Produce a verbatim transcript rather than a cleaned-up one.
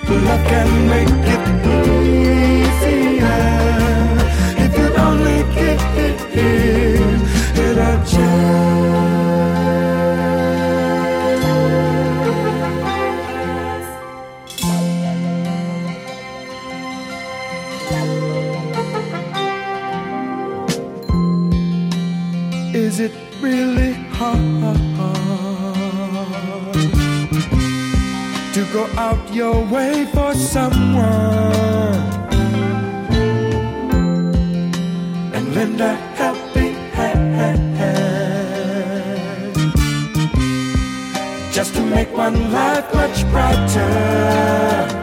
Love can make it easier if you only give it, it a chance. Is it really hard to go out your way for someone and lend a helping hand just to make one life much brighter?